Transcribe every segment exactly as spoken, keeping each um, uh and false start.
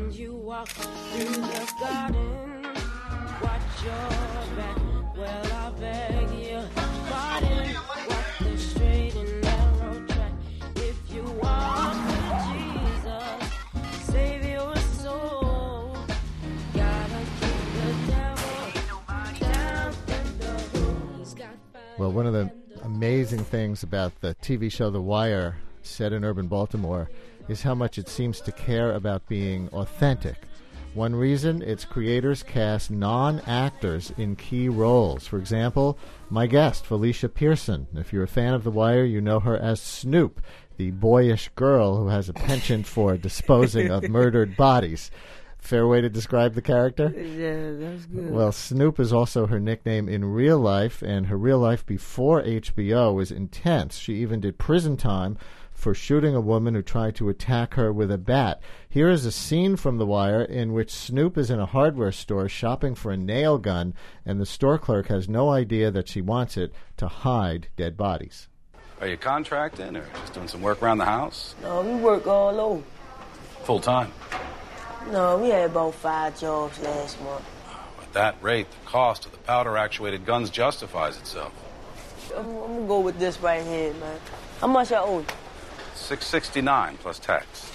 When you walk through the garden, watch your back. Well, I beg you, pardon. Walk the straight and narrow track. If you walk with Jesus, save your soul. Gotta keep the devil down in the hole. He's got fire. Well, one of the amazing things about the T V show The Wire, set in urban Baltimore, is how much it seems to care about being authentic. One reason, its creators cast non-actors in key roles. For example, my guest, Felicia Pearson. If you're a fan of The Wire, you know her as Snoop, the boyish girl who has a penchant for disposing of murdered bodies. Fair way to describe the character? Yeah, that's good. Well, Snoop is also her nickname in real life, and her real life before H B O was intense. She even did prison time for shooting a woman who tried to attack her with a bat. Here is a scene from The Wire in which Snoop is in a hardware store shopping for a nail gun, and the store clerk has no idea that she wants it to hide dead bodies. Are you contracting or just doing some work around the house? No, we work all over. Full time? No, we had about five jobs last month. At that rate, the cost of the powder-actuated guns justifies itself. I'm, I'm gonna go with this right here, man. How much I owe you? six sixty-nine plus tax.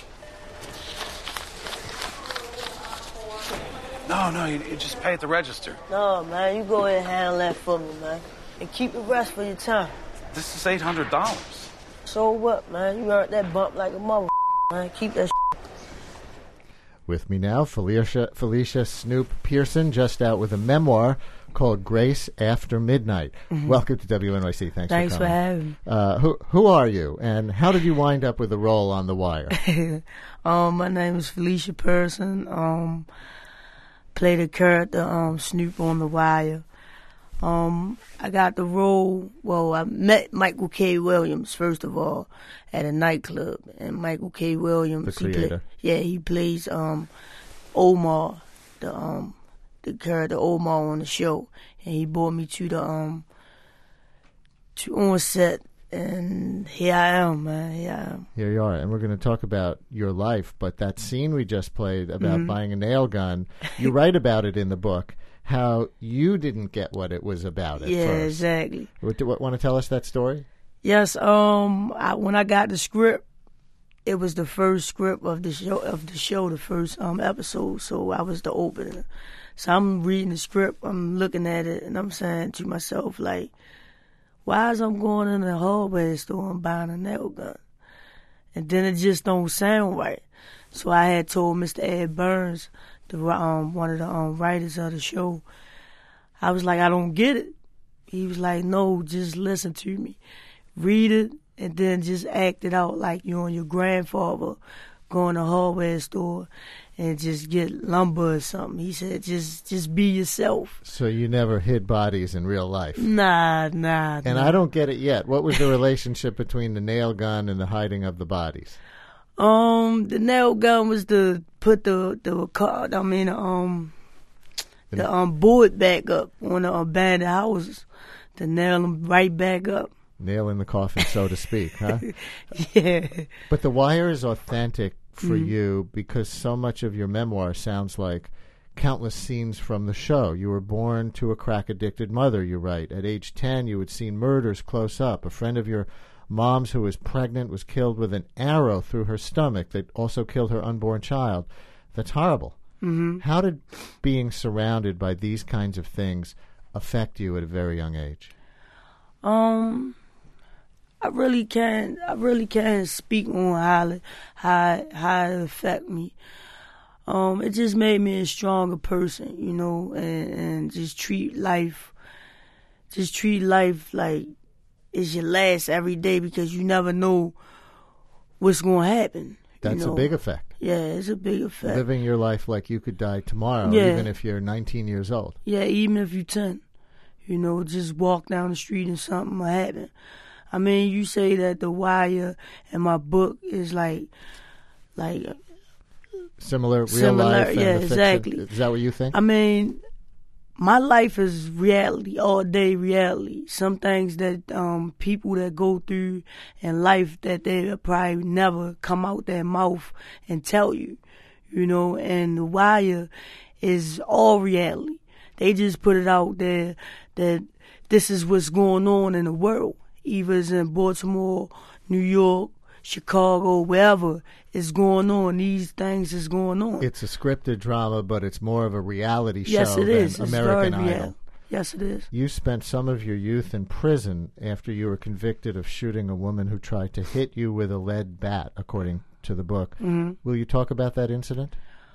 No, no, you, you just pay at the register. No, man, you go ahead and handle that for me, man. And keep the rest for your time. This is eight hundred dollars. So what, man? You earned that bump like a mother, man. Keep that With me now, Felicia, Felicia Snoop Pearson, just out with a memoir called Grace After Midnight. Mm-hmm. Welcome to W N Y C. Thanks, Thanks for coming. for having me. Uh, who, who are you, and how did you wind up with a role on The Wire? um, my name is Felicia Pearson. Um, play the character um, Snoop on The Wire. Um, I got the role, well, I met Michael K. Williams, first of all, at a nightclub. And Michael K. Williams, the creator. He play, yeah, he plays um, Omar, the um, the character Omar on the show. And he brought me to the um, to on set, and here I am, man, here I am. Here you are, and we're going to talk about your life, but that scene we just played about mm-hmm. buying a nail gun, you write about it in the book. How you didn't get what it was about at yeah, first. exactly. What, do, what, want to tell us that story? Yes. Um. I, when I got the script, it was the first script of the show. Of the show, the first um episode. So I was the opener. So I'm reading the script. I'm looking at it, and I'm saying to myself, like, why is I'm going in the hardware store and buying a nail gun? And then it just don't sound right. So I had told Mister Ed Burns, the um one of the um writers of the show, I was like, I don't get it. He was like, no, just listen to me, read it, and then just act it out like you and your grandfather going to a hardware store and just get lumber or something. He said, just just be yourself. So you never hid bodies in real life? Nah, nah. And nah. I don't get it yet. What was the relationship between the nail gun and the hiding of the bodies? Um, the nail gun was to put the the car. I mean, um, the um board back up on the abandoned houses, to nail them right back up. Nail in the coffin, so to speak, huh? Yeah. But The Wire is authentic for mm-hmm. you because so much of your memoir sounds like countless scenes from the show. You were born to a crack-addicted mother, you write. At age ten, you had seen murders close up. A friend of your mom's who was pregnant was killed with an arrow through her stomach that also killed her unborn child. That's horrible. Mm-hmm. How did being surrounded by these kinds of things affect you at a very young age? Um, I really can't. I really can't speak on how it, how how it affect me. Um, it just made me a stronger person, you know, and, and just treat life, just treat life like it's your last every day, because you never know what's going to happen. That's you know? a big effect. Yeah, it's a big effect. Living your life like you could die tomorrow, yeah. even if you're nineteen years old. Yeah, even if you're ten. You know, just walk down the street and something will happen. I mean, you say that The Wire and my book is like, like similar, real similar, life. And yeah, the exactly. Fiction. Is that what you think? I mean, my life is reality, all day reality. Some things that um, people that go through in life that they probably never come out their mouth and tell you. you know, and The Wire is all reality. They just put it out there that this is what's going on in the world, either it's in Baltimore, New York, Chicago, wherever it's going on. These things is going on. It's a scripted drama, but it's more of a reality show yes, it than is. American it's very Idol. real. Yes, it is. You spent some of your youth in prison after you were convicted of shooting a woman who tried to hit you with a lead bat, according to the book. Mm-hmm. Will you talk about that incident?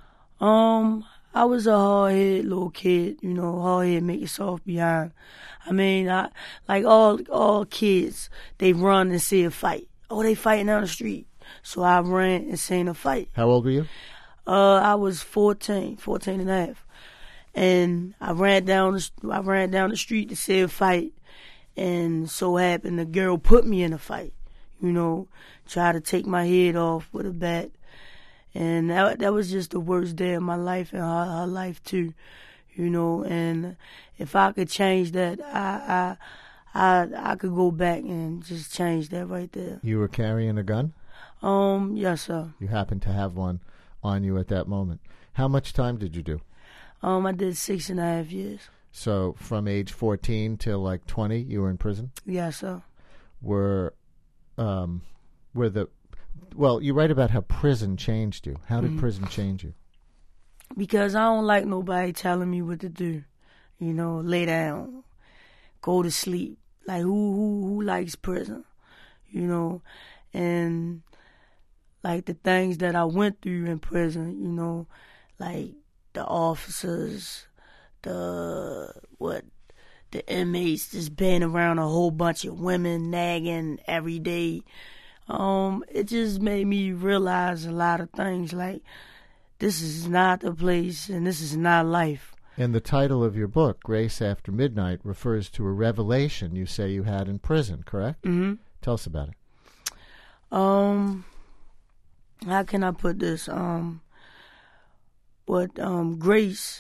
Um, I was a hard-headed little kid, you know, hard-headed, make it soft behind. I mean, I like all all kids, they run and see a fight. Oh, they fighting down the street. So I ran and seen a fight. How old were you? Uh, I was fourteen, fourteen and a half. And I ran down the, I ran down the street to see a fight. And so happened the girl put me in a fight, you know, tried to take my head off with a bat. And that that was just the worst day of my life and her, her life too, you know. And if I could change that, I, I I I could go back and just change that right there. You were carrying a gun? Um, yes, sir. You happened to have one on you at that moment. How much time did you do? Um, I did six and a half years. So from age fourteen till like twenty, you were in prison? Yes, sir. Were, um, were the, well, you write about how prison changed you. How did Mm-hmm. prison change you? Because I don't like nobody telling me what to do. You know, lay down, go to sleep. Like who who who likes prison? You know, and like the things that I went through in prison. You know, like the officers, the what, the inmates just being around a whole bunch of women nagging every day. Um, it just made me realize a lot of things. Like this is not the place, and this is not life. And the title of your book, Grace After Midnight, refers to a revelation you say you had in prison, correct? Mm-hmm. Tell us about it. Um, how can I put this? Um, what um grace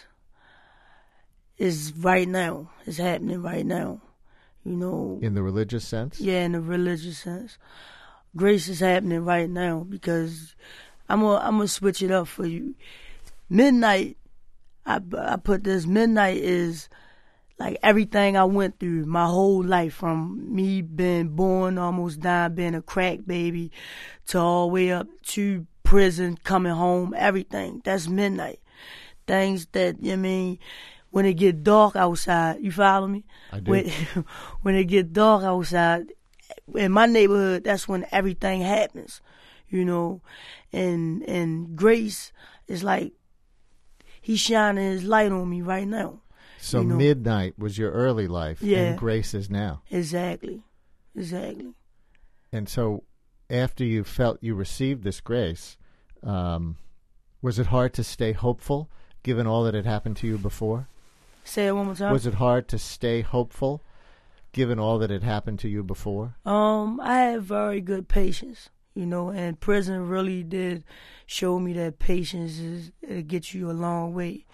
is right now. It's happening right now. You know. In the religious sense? Yeah, in the religious sense. Grace is happening right now because I'm gonna I'm gonna switch it up for you. Midnight. I, I put this, midnight is like everything I went through my whole life, from me being born, almost dying, being a crack baby, to all the way up to prison, coming home, everything. That's midnight. Things that, you know what I mean, when it get dark outside, you follow me? I do. When, when it get dark outside, in my neighborhood, that's when everything happens, you know. And, and grace is like, he's shining his light on me right now. So you know? midnight was your early life, Yeah. and grace is now. Exactly. Exactly. And so after you felt you received this grace, um, was it hard to stay hopeful, given all that had happened to you before? Say it one more time. Was it hard to stay hopeful, given all that had happened to you before? Um, I had very good patience, you know, and prison really did show me that patience is, it gets you a long way.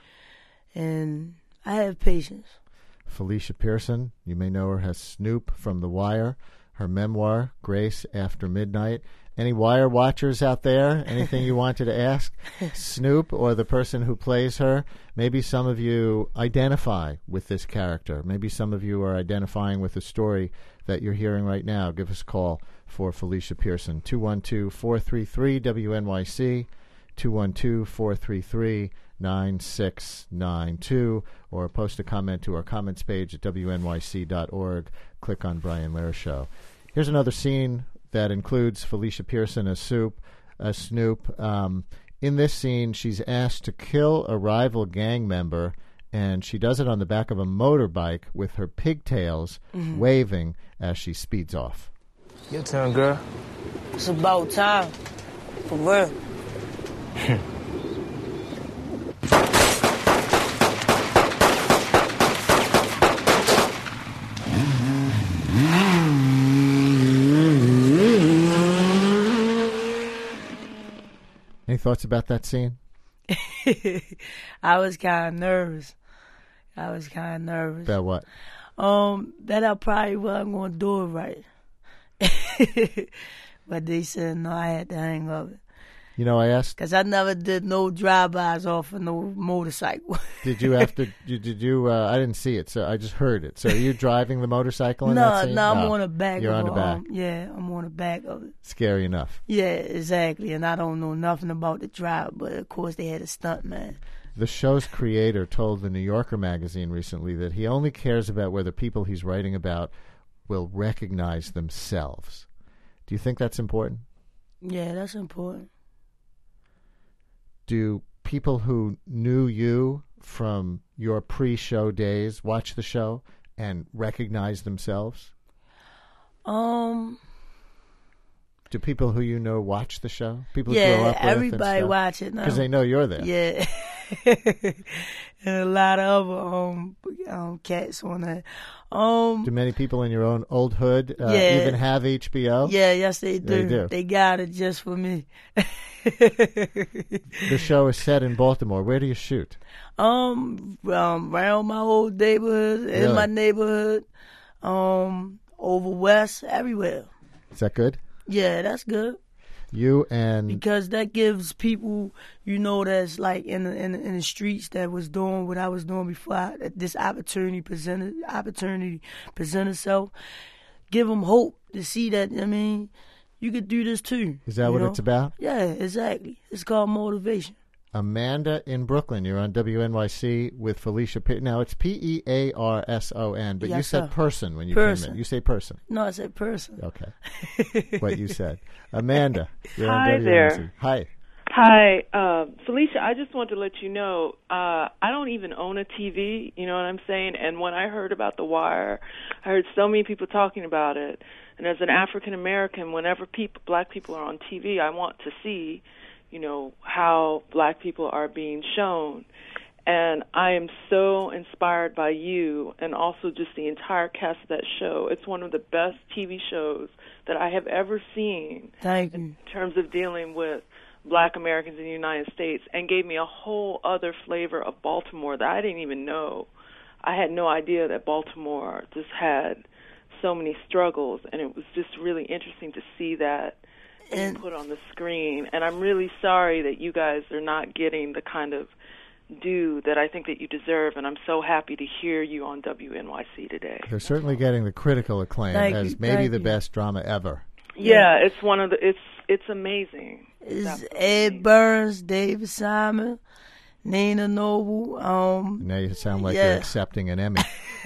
And I have patience. Felicia Pearson, you may know her as Snoop from The Wire. Her memoir, Grace After Midnight. Any Wire watchers out there? Anything you wanted to ask Snoop or the person who plays her? Maybe some of you identify with this character. Maybe some of you are identifying with the story that you're hearing right now. Give us a call for Felicia Pearson. two one two, four three three, W N Y C, two one two, four three three, nine six nine two, or post a comment to our comments page at W N Y C dot org. Click on Brian Lehrer Show. Here's another scene that includes Felicia Pearson as Soup, as Snoop. Um, in this scene, she's asked to kill a rival gang member, and she does it on the back of a motorbike with her pigtails mm-hmm. waving as she speeds off. Your turn, girl. It's about time. For real. Any thoughts about that scene? I was kind of nervous. I was kind of nervous. About what? Um, that I probably wasn't going to do it right. But they said, no, I had to hang up it. You know, I asked. Cause I never did no drive-bys off of no motorcycle. Did you have to? Did, did you? Uh, I didn't see it, so I just heard it. So are you driving the motorcycle in no, that scene? no, I'm on the back. You're of on the a, back. Um, yeah, I'm on the back of it. Scary enough. Yeah, exactly. And I don't know nothing about the drive, but of course they had a stunt man. The show's creator told the New Yorker magazine recently that he only cares about whether people he's writing about will recognize themselves. Do you think that's important? Yeah, that's important. Do people who knew you from your pre-show days watch the show and recognize themselves? Um. Do people who you know watch the show? People yeah, you grow up with everybody watch it now because they know you're there. Yeah, and a lot of other um, um cats on that. Um, do many people in your own old hood uh, yeah. even have H B O? Yeah, yes they do. They do. They got it just for me. The show is set in Baltimore. Where do you shoot? Um, um around my old neighborhood, Really? in my neighborhood, um, over west, everywhere. Is that good? Yeah, that's good. You and Because that gives people, you know, that's like in the, in the, in the streets that was doing what I was doing before. I, that this opportunity presented opportunity present itself. Give them hope to see that. I mean, you could do this too. is that you what know? it's about? Yeah, exactly. It's called motivation. Amanda in Brooklyn. You're on W N Y C with Felicia. Pe- now it's P E A R S O N, but you Yes, said sir. person when you came Person. in. You say person. No, I said person. Okay. What you said. Amanda, you're on Hi W N Y C. there. Hi. Hi, uh, Felicia. I just want to let you know uh, I don't even own a T V. You know what I'm saying? And when I heard about The Wire, I heard so many people talking about it. And as an African American, whenever people, black people are on T V, I want to see, you know, how black people are being shown. And I am so inspired by you and also just the entire cast of that show. It's one of the best T V shows that I have ever seen. Thank you. In terms of dealing with black Americans in the United States, and gave me a whole other flavor of Baltimore that I didn't even know. I had no idea that Baltimore just had so many struggles, and it was just really interesting to see that And- put on the screen. And I'm really sorry that you guys are not getting the kind of due that I think that you deserve, and I'm so happy to hear you on W N Y C today. They're certainly getting the critical acclaim Thank as you, maybe thank the you. best drama ever. Yeah, it's one of the it's it's amazing. It's absolutely Ed amazing. Burns, David Simon, Nina Noble. Um, Now you sound like Yeah. you're accepting an Emmy.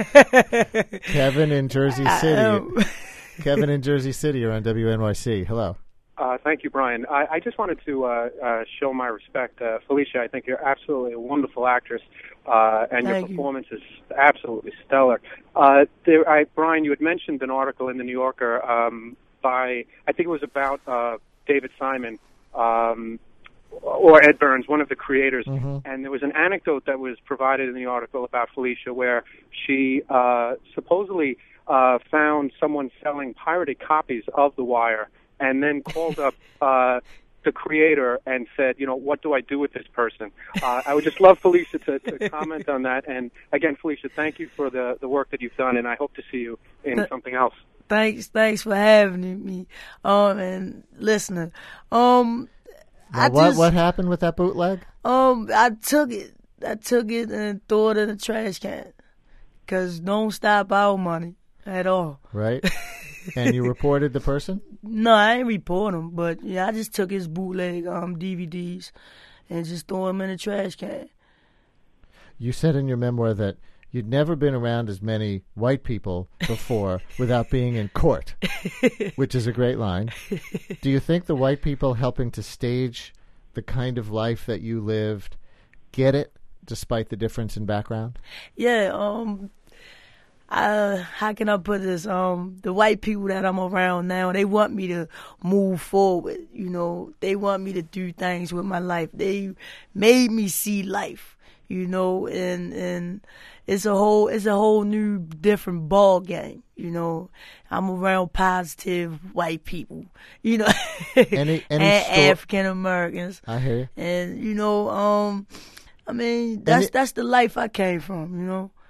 Kevin in Jersey City. um, Kevin in Jersey City, you're on W N Y C. Hello. Uh, thank you, Brian. I, I just wanted to uh, uh, show my respect. Uh, Felicia, I think you're absolutely a wonderful actress, uh, and your Thank you. performance is absolutely stellar. Uh, there, I, Brian, you had mentioned an article in The New Yorker um, by, I think it was about uh, David Simon um, or Ed Burns, one of the creators, Mhm. and there was an anecdote that was provided in the article about Felicia where she uh, supposedly uh, found someone selling pirated copies of The Wire, and then called up uh, the creator and said, you know, what do I do with this person? Uh, I would just love Felicia to, to comment on that. And again, Felicia, thank you for the, the work that you've done, and I hope to see you in Th- something else. thanks, thanks for having me. Um, and listening. Um, Now, I what just, what happened with that bootleg? um, I took it. I took it and threw it in the trash can. Cause don't stop our money at all. Right? And you reported the person? No, I ain't report him, but yeah, I just took his bootleg um D V Ds and just threw them in the trash can. You said in your memoir that you'd never been around as many white people before without being in court, which is a great line. Do you think the white people helping to stage the kind of life that you lived get it, despite the difference in background? Yeah, um, uh, how can I put this? Um, the white people that I'm around now, they want me to move forward. You know, they want me to do things with my life. They made me see life. You know, and and it's a whole it's a whole new different ball game. You know, I'm around positive white people. You know, Any- any and sto- African Americans. I hear you. And you know, um, I mean, that's it- that's the life I came from. You know,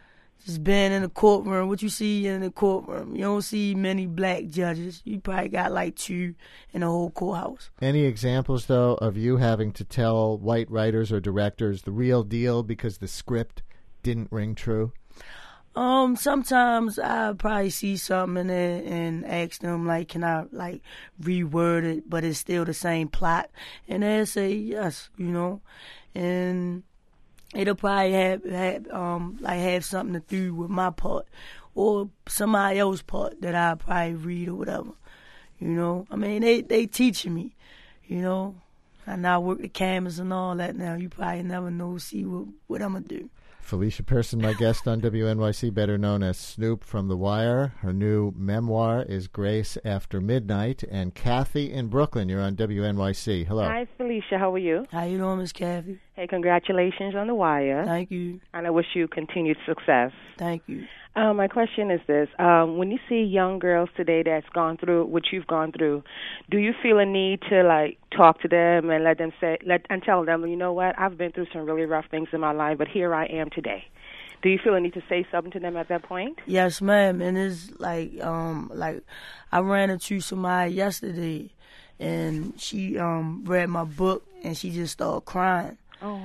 just being in the courtroom, what you see in the courtroom, you don't see many black judges. You probably got like two in the whole courthouse. Any examples, though, of you having to tell white writers or directors the real deal because the script didn't ring true? Um, sometimes I probably see something in there and ask them, like, can I, like, reword it, but it's still the same plot? And they'll say yes, you know. And it'll probably have, have um, like, have something to do with my part or somebody else's part that I probably read or whatever, you know. I mean, they, they teaching me, you know. I now work the cameras and all that now. You probably never know, see what, what I'm going to do. Felicia Pearson, my guest on W N Y C, better known as Snoop from The Wire. Her new memoir is Grace After Midnight. And Kathy in Brooklyn, you're on W N Y C. Hello. Hi, Felicia. How are you? How you doing, Miss Kathy? Hey, congratulations on The Wire. Thank you. And I wish you continued success. Thank you. Uh, my question is this. Um, when you see young girls today that's gone through what you've gone through, do you feel a need to, like, talk to them and let them say, let and tell them, you know what, I've been through some really rough things in my life, but here I am today. Do you feel a need to say something to them at that point? Yes, ma'am. And it's like, um, like I ran into somebody yesterday, and she um read my book, and she just started crying. Oh.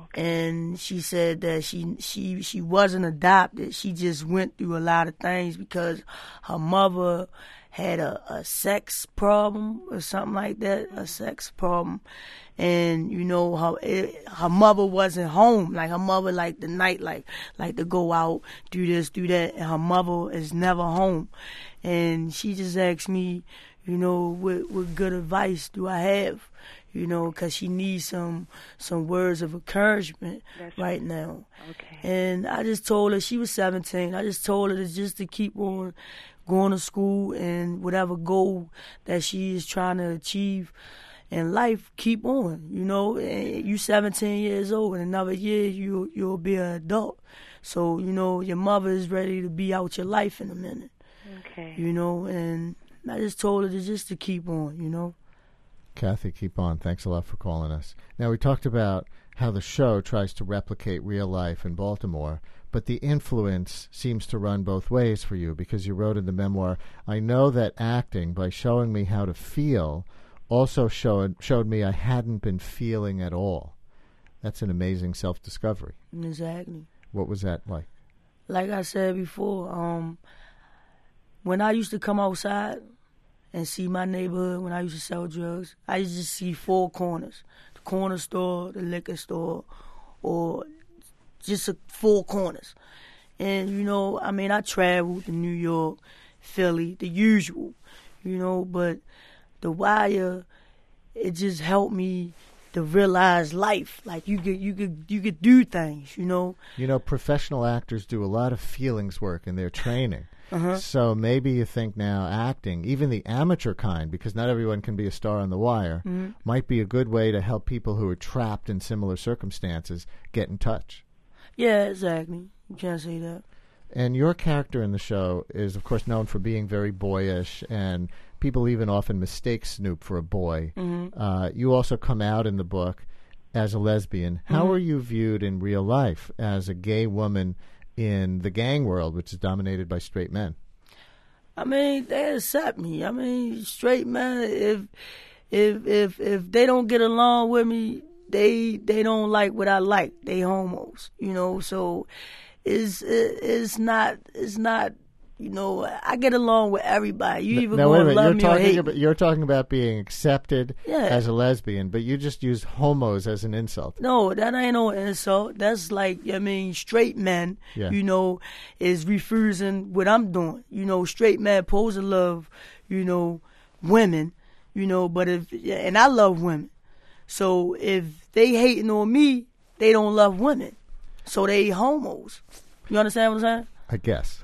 And she said that she she she wasn't adopted. She just went through a lot of things because her mother had a, a sex problem or something like that, a sex problem. And, you know, her it, her mother wasn't home. Like, her mother, like, the night, like, like to go out, do this, do that. And her mother is never home. And she just asked me, you know, what, what good advice do I have? You know, because she needs some some words of encouragement That's right now. Okay. And I just told her, she was seventeen, I just told her to just to keep on going to school and whatever goal that she is trying to achieve in life, keep on. You know, you seventeen years old, in another year you, you'll be an adult. So, you know, your mother is ready to be out your life in a minute. Okay. You know, and I just told her to just to keep on, you know. Kathy, keep on. Thanks a lot for calling us. Now, we talked about how the show tries to replicate real life in Baltimore, but the influence seems to run both ways for you because you wrote in the memoir, I know that acting, by showing me how to feel, also showed showed me I hadn't been feeling at all. That's an amazing self-discovery. Exactly. What was that like? Like I said before, um, when I used to come outside and see my neighborhood, when I used to sell drugs, I used to see four corners. The corner store, the liquor store, or just a, four corners. And, you know, I mean, I traveled to New York, Philly, the usual, you know, but The Wire, it just helped me to realize life. Like, you could, you could, you could do things, you know. You know, professional actors do a lot of feelings work in their training. Uh-huh. So maybe you think now acting, even the amateur kind, because not everyone can be a star on The Wire, Mm-hmm. might be a good way to help people who are trapped in similar circumstances get in touch. Yeah, exactly. You can't say that. And your character in the show is, of course, known for being very boyish, and people even often mistake Snoop for a boy. Mm-hmm. Uh, you also come out in the book as a lesbian. How Mm-hmm. are you viewed in real life as a gay woman in the gang world, which is dominated by straight men? I mean, they accept me. I mean, straight men, if if if if they don't get along with me, they they don't like what I like. They homos, you know. So it's it's not it's not you know. I get along with everybody. You either Now, wait a gonna minute. love You're me or talking hate about me. you're talking about being accepted Yeah. as a lesbian, but you just use homos as an insult. No, that ain't no insult. That's like, I mean, straight men, Yeah. you know, is refusing what I'm doing. You know, straight men supposed to love, you know, women, you know, but if, and I love women. So if they hating on me, they don't love women. So they homos. You understand what I'm saying? I guess.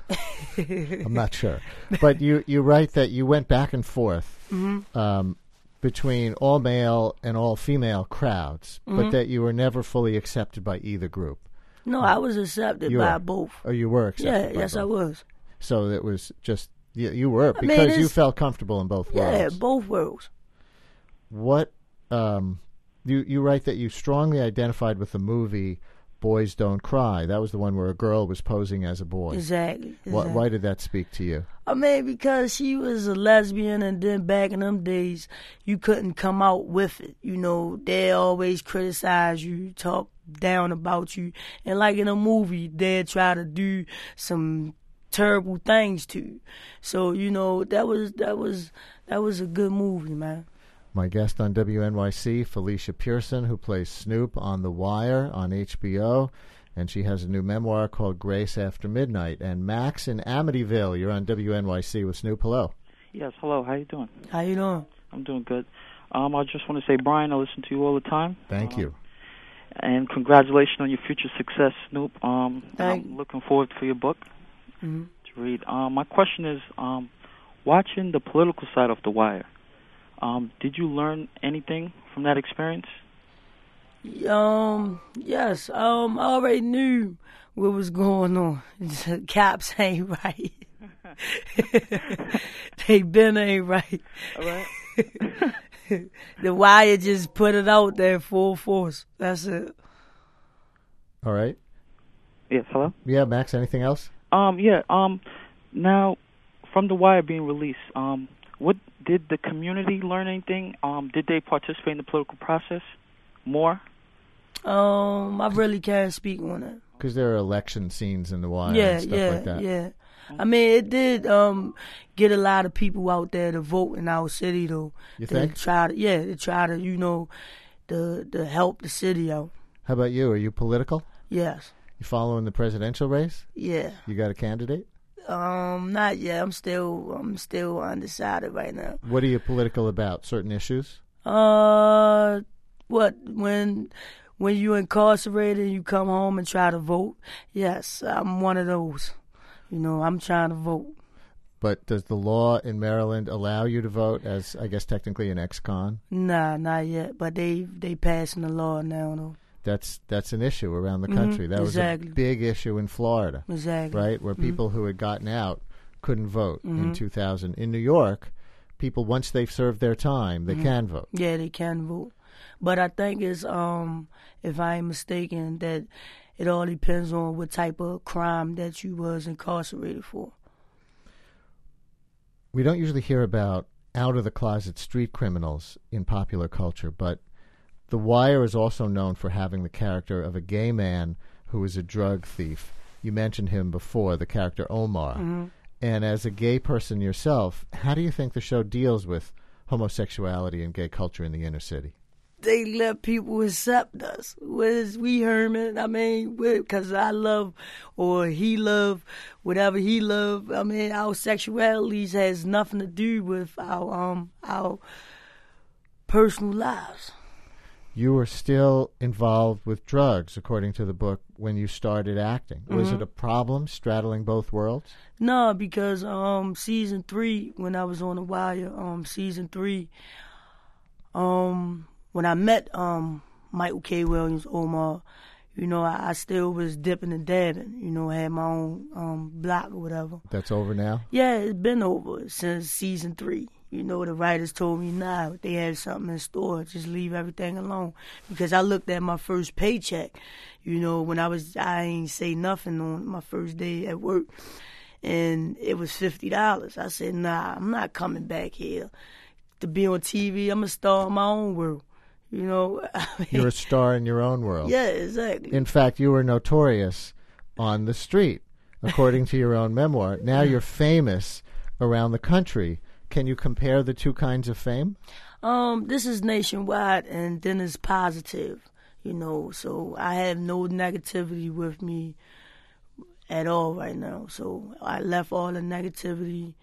I'm not sure. But you, you write that you went back and forth Mm-hmm. um, between all male and all female crowds, Mm-hmm. but that you were never fully accepted by either group. No, I was accepted You by were. both. Or you were Yeah, accepted by yes, I both. was. So it was just, you, you were, I mean, because you it's- felt comfortable in both Yeah, worlds. both worlds. What, um, you, you write that you strongly identified with the movie Boys Don't Cry. That was the one where a girl was posing as a boy. Exactly. Why, exactly. why did that speak to you? I mean, because she was a lesbian, and then back in them days, you couldn't come out with it. You know, they always criticize you, talk down about you. And like in a movie, they'd try to do some terrible things to you. So, you know, that was that was that was a good movie, man. My guest on W N Y C, Felicia Pearson, who plays Snoop on The Wire on H B O, and she has a new memoir called Grace After Midnight. And Max in Amityville, you're on W N Y C with Snoop. Hello. Yes, hello. How you doing? How you doing? I'm doing good. Um, I just want to say, Brian, I listen to you all the time. Thank um, you. And congratulations on your future success, Snoop. Um, Thank I'm looking forward for your book mm-hmm. to read. Um, my question is, um, watching the political side of The Wire, Um, did you learn anything from that experience? Um, yes. Um, I already knew what was going on. Cops ain't right. They been ain't right. All right. The Wire just put it out there full force. That's it. All right. Yes, hello? Yeah, Max, anything else? Um, yeah, um, now, from The Wire being released, um, what did the community learn anything? Um, did they participate in the political process more? Um, I really can't speak on it. Because there are election scenes in The Wire Yeah, and stuff yeah, like that. yeah. I mean, it did um get a lot of people out there to vote in our city, though. You to think? Try to, yeah, to try to, you know, to to help the city out. How about you? Are you political? Yes. You following the presidential race? Yeah. You got a candidate? Um, not yet. I'm still I'm still undecided right now. What are you political about? Certain issues? Uh, what when when you incarcerated, you come home and try to vote? Yes, I'm one of those. You know, I'm trying to vote. But does the law in Maryland allow you to vote as, I guess, technically an ex-con? Nah, not yet. But they they passing the law now, though. That's that's an issue around the Mm-hmm, country. That exactly. was a big issue in Florida, Exactly. right, where mm-hmm. people who had gotten out couldn't vote mm-hmm. in two thousand. In New York, people, once they've served their time, they mm-hmm. can vote. Yeah, they can vote. But I think it's, um, if I ain't mistaken, that it all depends on what type of crime that you was incarcerated for. We don't usually hear about out-of-the-closet street criminals in popular culture, but The Wire is also known for having the character of a gay man who is a drug thief. You mentioned him before, the character Omar. Mm-hmm. And as a gay person yourself, how do you think the show deals with homosexuality and gay culture in the inner city? They let people accept us. Whereas we Herman, I mean, because I love, or he love, whatever he love. I mean, our sexualities has nothing to do with our um our personal lives. You were still involved with drugs, according to the book, when you started acting. Mm-hmm. Was it a problem straddling both worlds? No, because um season three, when I was on The Wire, um season three, um. When I met um, Michael K. Williams, Omar, you know, I, I still was dipping and dabbing. You know, I had my own um, block or whatever. That's over now? Yeah, it's been over since season three. You know, the writers told me, nah, they have something in store. Just leave everything alone. Because I looked at my first paycheck, you know, when I was, I ain't say nothing on my first day at work. And it was fifty dollars. I said, nah, I'm not coming back here to be on T V. I'm a star in my own world. You know, I mean, you're a star in your own world. Yeah, exactly. In fact, you were notorious on the street, according to your own memoir. Now you're famous around the country. Can you compare the two kinds of fame? Um, this is nationwide, and then it's positive. You know, so I have no negativity with me at all right now. So I left all the negativity.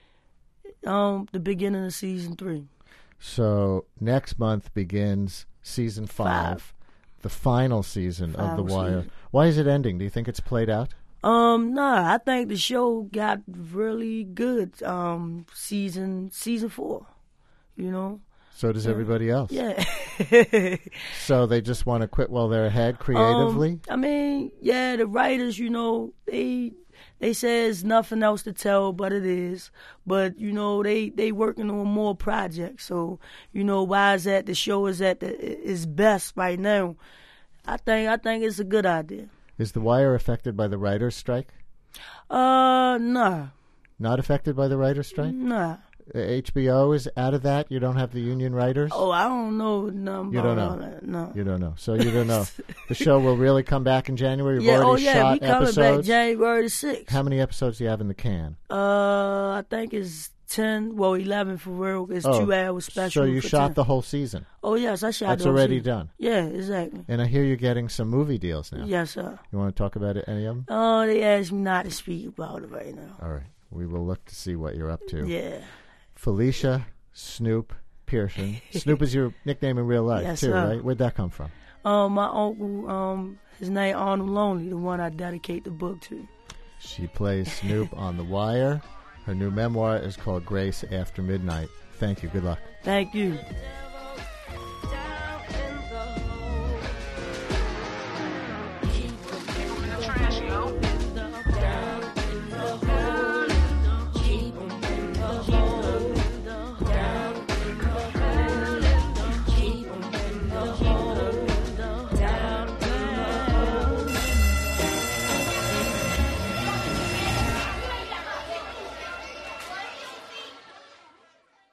Um, the beginning of season three. So next month begins season five, five. the final season final of The Wire. Season. Why is it ending? Do you think it's played out? Um, no, I think the show got really good. Um, season season four, you know. So does yeah. everybody else. Yeah. So they just want to quit while they're ahead creatively? Um, I mean, yeah, the writers, you know, they. They say there's nothing else to tell, but it is. But, you know, they, they working on more projects. So, you know, why is that the show is at the, its best right now? I think I think it's a good idea. Is The Wire affected by the writers' strike? Uh, nah. Not affected by the writers' strike? Nah. Uh, H B O is out of that? You don't have the union writers? Oh, I don't know nothing You about don't all know? that. No. You don't know. So you don't know. The show will really come back in January? You've yeah, oh already yeah, shot we coming episodes? back January the sixth. How many episodes do you have in the can? Uh, I think it's ten, well, eleven for real. It's Oh, two hours special. So you for shot ten. the whole season? Oh, yes, I shot That's the whole already season. done? Yeah, exactly. And I hear you're getting some movie deals now. Yes, sir. You want to talk about it, any of them? Oh, they asked me not to speak about it right now. All right. We will look to see what you're up to. Yeah. Felicia Snoop Pearson. Snoop is your nickname in real life, Yes, too, sir. right? Where'd that come from? Um, my uncle, um, his name Arnold Lonely, the one I dedicate the book to. She plays Snoop on The Wire. Her new memoir is called Grace After Midnight. Thank you. Good luck. Thank you.